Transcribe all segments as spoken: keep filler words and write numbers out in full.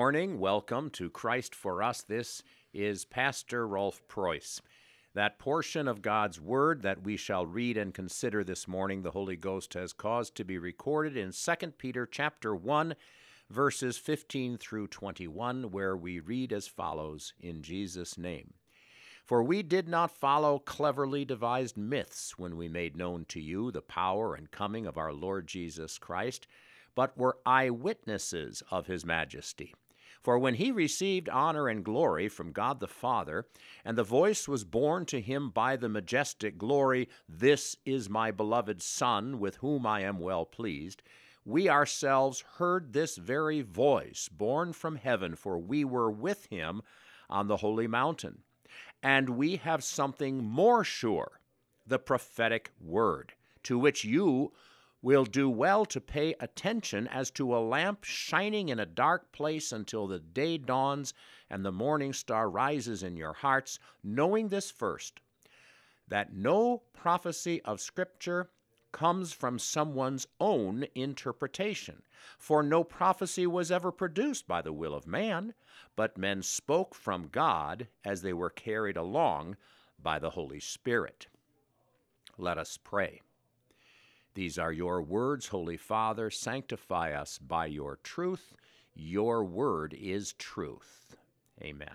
morning. Welcome to Christ for Us. This is Pastor Rolf Preuss. That portion of God's Word that we shall read and consider this morning, the Holy Ghost has caused to be recorded in Second Peter chapter one, verses fifteen through twenty-one, where we read as follows, in Jesus' name. For we did not follow cleverly devised myths when we made known to you the power and coming of our Lord Jesus Christ, but were eyewitnesses of his majesty. For when he received honor and glory from God the Father, and the voice was borne to him by the majestic glory, "This is my beloved Son, with whom I am well pleased," we ourselves heard this very voice borne from heaven, for we were with him on the holy mountain. And we have something more sure, the prophetic word, to which you will do well to pay attention as to a lamp shining in a dark place until the day dawns and the morning star rises in your hearts, knowing this first, that no prophecy of Scripture comes from someone's own interpretation. For no prophecy was ever produced by the will of man, but men spoke from God as they were carried along by the Holy Spirit. Let us pray. These are your words, Holy Father. Sanctify us by your truth. Your word is truth. Amen.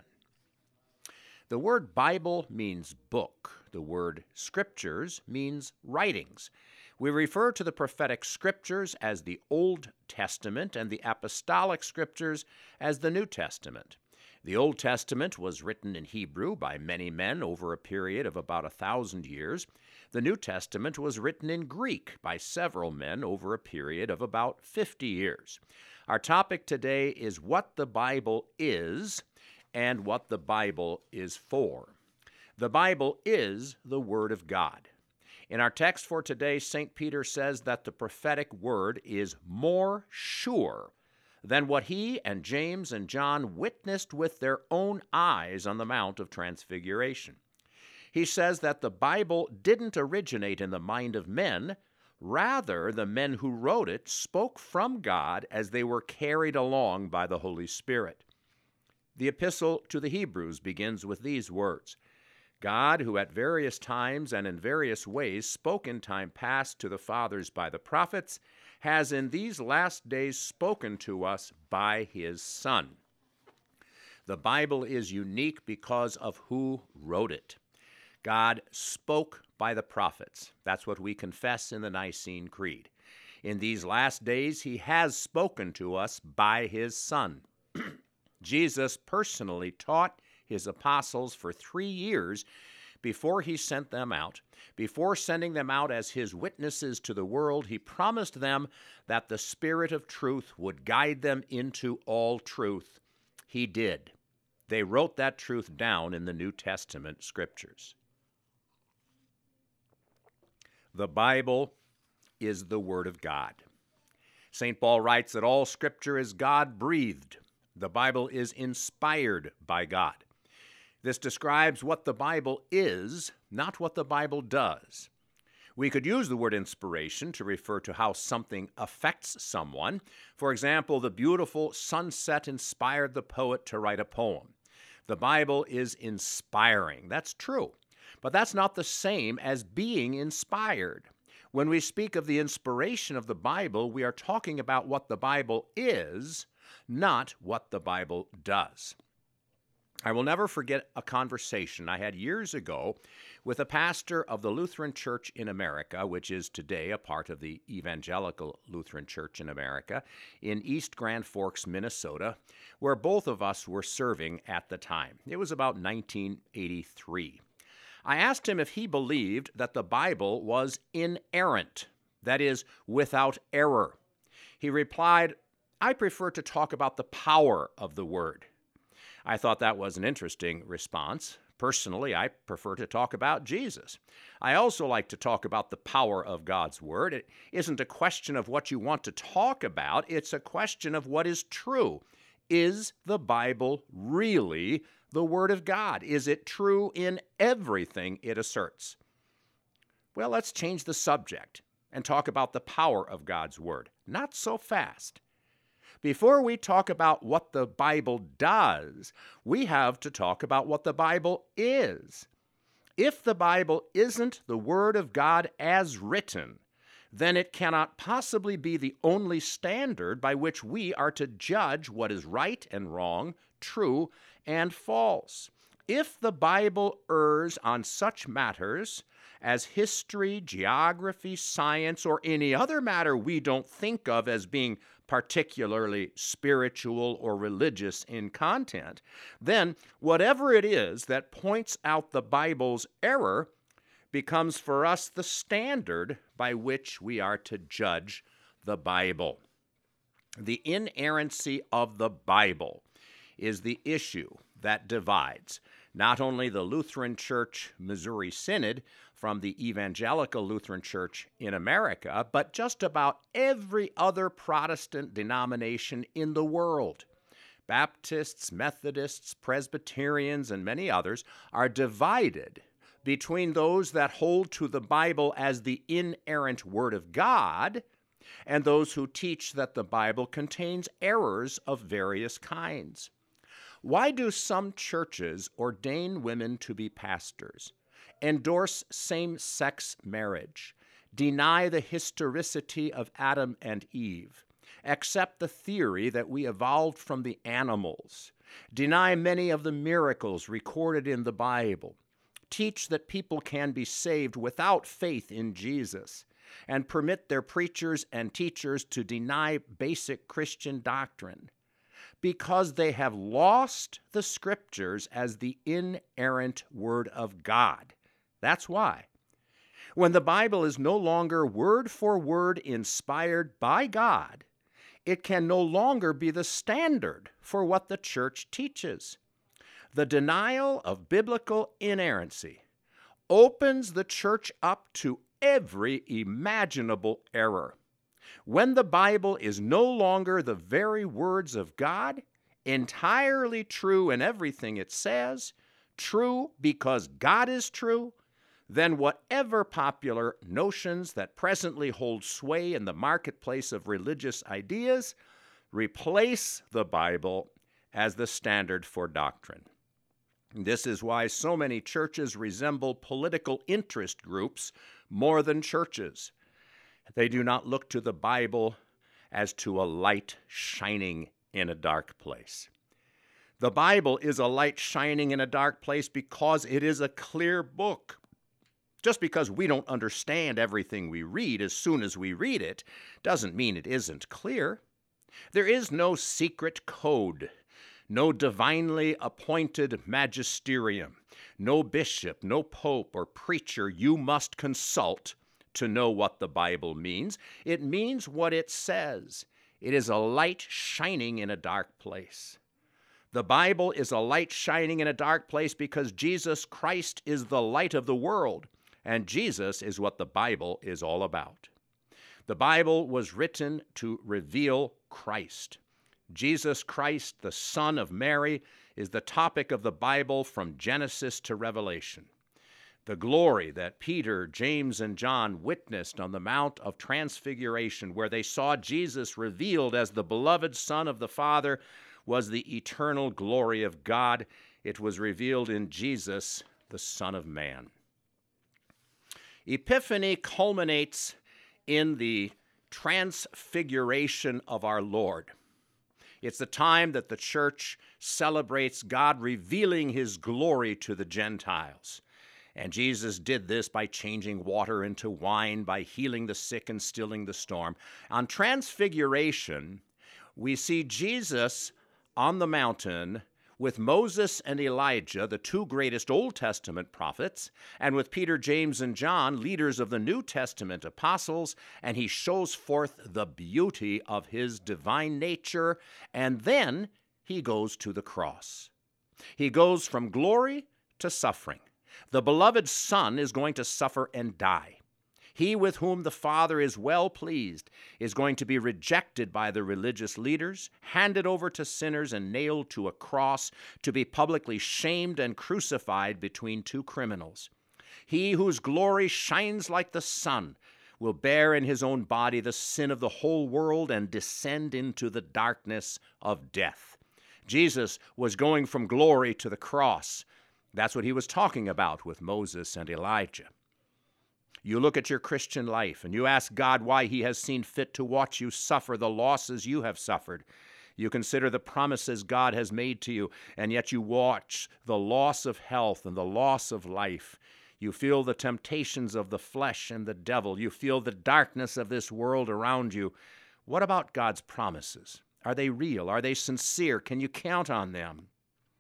The word Bible means book. The word Scriptures means writings. We refer to the prophetic Scriptures as the Old Testament and the apostolic Scriptures as the New Testament. The Old Testament was written in Hebrew by many men over a period of about a thousand years. The New Testament was written in Greek by several men over a period of about fifty years. Our topic today is what the Bible is and what the Bible is for. The Bible is the Word of God. In our text for today, Saint Peter says that the prophetic word is more sure than what he and James and John witnessed with their own eyes on the Mount of Transfiguration. He says that the Bible didn't originate in the mind of men. Rather, the men who wrote it spoke from God as they were carried along by the Holy Spirit. The epistle to the Hebrews begins with these words, God, who at various times and in various ways spoke in time past to the fathers by the prophets, has in these last days spoken to us by his Son. The Bible is unique because of who wrote it. God spoke by the prophets. That's what we confess in the Nicene Creed. In these last days, he has spoken to us by his Son. Jesus personally taught his apostles for three years before he sent them out. Before sending them out as his witnesses to the world, he promised them that the Spirit of truth would guide them into all truth. He did. They wrote that truth down in the New Testament Scriptures. The Bible is the Word of God. Saint Paul writes that all Scripture is God-breathed. The Bible is inspired by God. This describes what the Bible is, not what the Bible does. We could use the word inspiration to refer to how something affects someone. For example, the beautiful sunset inspired the poet to write a poem. The Bible is inspiring. That's true. But that's not the same as being inspired. When we speak of the inspiration of the Bible, we are talking about what the Bible is, not what the Bible does. I will never forget a conversation I had years ago with a pastor of the Lutheran Church in America, which is today a part of the Evangelical Lutheran Church in America, in East Grand Forks, Minnesota, where both of us were serving at the time. It was about nineteen eighty-three. I asked him if he believed that the Bible was inerrant, that is, without error. He replied, I prefer to talk about the power of the Word. I thought that was an interesting response. Personally, I prefer to talk about Jesus. I also like to talk about the power of God's Word. It isn't a question of what you want to talk about. It's a question of what is true. Is the Bible really the Word of God? Is it true in everything it asserts? Well, let's change the subject and talk about the power of God's Word. Not so fast. Before we talk about what the Bible does, we have to talk about what the Bible is. If the Bible isn't the Word of God as written, then it cannot possibly be the only standard by which we are to judge what is right and wrong, true and false. If the Bible errs on such matters as history, geography, science, or any other matter we don't think of as being particularly spiritual or religious in content, then whatever it is that points out the Bible's error becomes for us the standard by which we are to judge the Bible. The inerrancy of the Bible is the issue that divides not only the Lutheran Church Missouri Synod from the Evangelical Lutheran Church in America, but just about every other Protestant denomination in the world. Baptists, Methodists, Presbyterians, and many others are divided between those that hold to the Bible as the inerrant Word of God and those who teach that the Bible contains errors of various kinds. Why do some churches ordain women to be pastors, endorse same-sex marriage, deny the historicity of Adam and Eve, accept the theory that we evolved from the animals, deny many of the miracles recorded in the Bible, teach that people can be saved without faith in Jesus, and permit their preachers and teachers to deny basic Christian doctrine? Because they have lost the Scriptures as the inerrant Word of God. That's why. When the Bible is no longer word for word inspired by God, it can no longer be the standard for what the church teaches. The denial of biblical inerrancy opens the church up to every imaginable error. When the Bible is no longer the very words of God, entirely true in everything it says, true because God is true, then whatever popular notions that presently hold sway in the marketplace of religious ideas replace the Bible as the standard for doctrine. This is why so many churches resemble political interest groups more than churches. They do not look to the Bible as to a light shining in a dark place. The Bible is a light shining in a dark place because it is a clear book. Just because we don't understand everything we read as soon as we read it doesn't mean it isn't clear. There is no secret code, no divinely appointed magisterium, no bishop, no pope or preacher you must consult to know what the Bible means. It means what it says. It is a light shining in a dark place. The Bible is a light shining in a dark place because Jesus Christ is the light of the world, and Jesus is what the Bible is all about. The Bible was written to reveal Christ. Jesus Christ, the Son of Mary, is the topic of the Bible from Genesis to Revelation. The glory that Peter, James, and John witnessed on the Mount of Transfiguration, where they saw Jesus revealed as the beloved Son of the Father, was the eternal glory of God. It was revealed in Jesus, the Son of Man. Epiphany culminates in the transfiguration of our Lord. It's the time that the church celebrates God revealing his glory to the Gentiles. And Jesus did this by changing water into wine, by healing the sick and stilling the storm. On Transfiguration, we see Jesus on the mountain with Moses and Elijah, the two greatest Old Testament prophets, and with Peter, James, and John, leaders of the New Testament apostles, and he shows forth the beauty of his divine nature, and then he goes to the cross. He goes from glory to suffering. The beloved Son is going to suffer and die. He with whom the Father is well pleased is going to be rejected by the religious leaders, handed over to sinners, and nailed to a cross to be publicly shamed and crucified between two criminals. He whose glory shines like the sun will bear in his own body the sin of the whole world and descend into the darkness of death. Jesus was going from glory to the cross. That's what he was talking about with Moses and Elijah. You look at your Christian life and you ask God why he has seen fit to watch you suffer the losses you have suffered. You consider the promises God has made to you, and yet you watch the loss of health and the loss of life. You feel the temptations of the flesh and the devil. You feel the darkness of this world around you. What about God's promises? Are they real? Are they sincere? Can you count on them?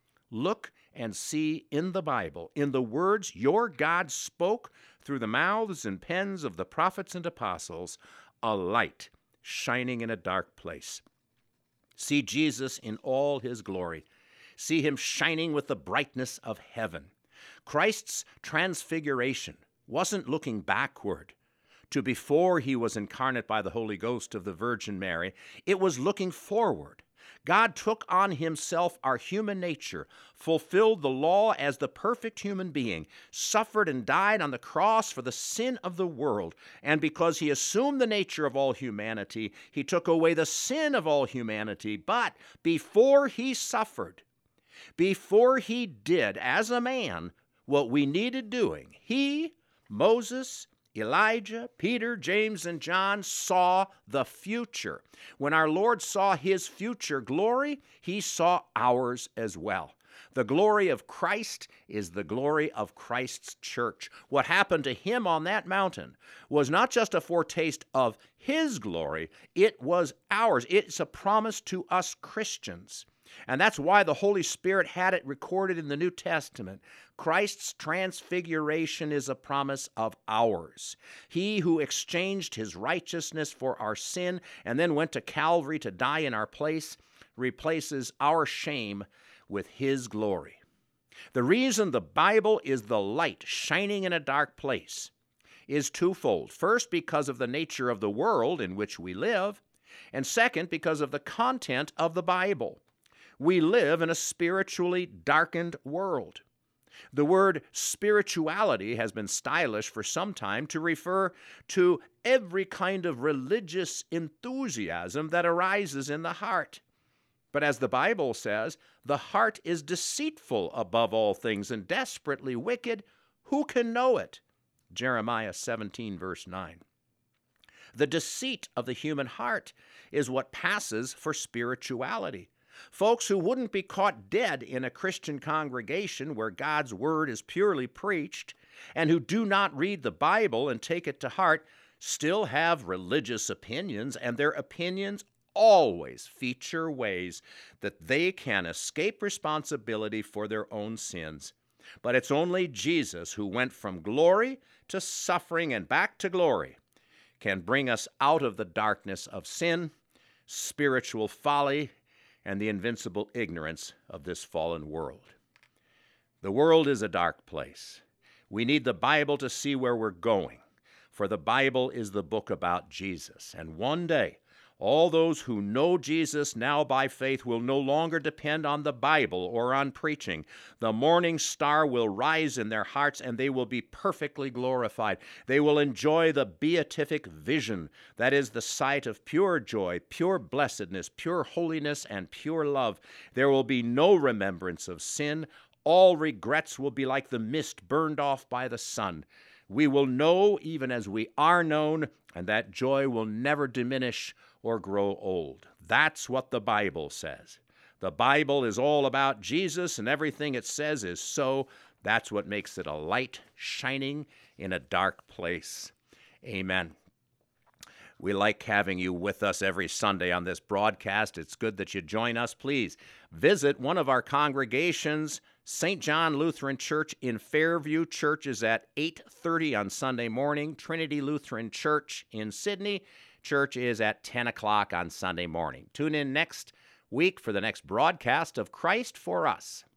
Look and see in the Bible, in the words your God spoke through the mouths and pens of the prophets and apostles, a light shining in a dark place. See Jesus in all his glory. See him shining with the brightness of heaven. Christ's transfiguration wasn't looking backward to before he was incarnate by the Holy Ghost of the Virgin Mary. It was looking forward. God took on himself our human nature, fulfilled the law as the perfect human being, suffered and died on the cross for the sin of the world, and because he assumed the nature of all humanity, he took away the sin of all humanity. But before he suffered, before he did as a man what we needed doing, he, Moses, Elijah, Peter, James, and John saw the future. When our Lord saw his future glory, he saw ours as well. The glory of Christ is the glory of Christ's church. What happened to him on that mountain was not just a foretaste of his glory, it was ours. It's a promise to us Christians. And that's why the Holy Spirit had it recorded in the New Testament. Christ's transfiguration is a promise of ours. He who exchanged his righteousness for our sin and then went to Calvary to die in our place replaces our shame with his glory. The reason the Bible is the light shining in a dark place is twofold. First, because of the nature of the world in which we live, and second, because of the content of the Bible. We live in a spiritually darkened world. The word spirituality has been stylish for some time to refer to every kind of religious enthusiasm that arises in the heart. But as the Bible says, the heart is deceitful above all things and desperately wicked. Who can know it? Jeremiah seventeen, verse nine. The deceit of the human heart is what passes for spirituality. Folks who wouldn't be caught dead in a Christian congregation where God's word is purely preached and who do not read the Bible and take it to heart still have religious opinions, and their opinions always feature ways that they can escape responsibility for their own sins. But it's only Jesus who went from glory to suffering and back to glory can bring us out of the darkness of sin, spiritual folly, and the invincible ignorance of this fallen world. The world is a dark place. We need the Bible to see where we're going, for the Bible is the book about Jesus. And one day, all those who know Jesus now by faith will no longer depend on the Bible or on preaching. The morning star will rise in their hearts, and they will be perfectly glorified. They will enjoy the beatific vision, that is the sight of pure joy, pure blessedness, pure holiness, and pure love. There will be no remembrance of sin. All regrets will be like the mist burned off by the sun. We will know even as we are known, and that joy will never diminish or grow old. That's what the Bible says. The Bible is all about Jesus, and everything it says is so. That's what makes it a light shining in a dark place. Amen. We like having you with us every Sunday on this broadcast. It's good that you join us. Please visit one of our congregations. Saint John Lutheran Church in Fairview. Church is at eight thirty on Sunday morning. Trinity Lutheran Church in Sydney. Church is at ten o'clock on Sunday morning. Tune in next week for the next broadcast of Christ for Us.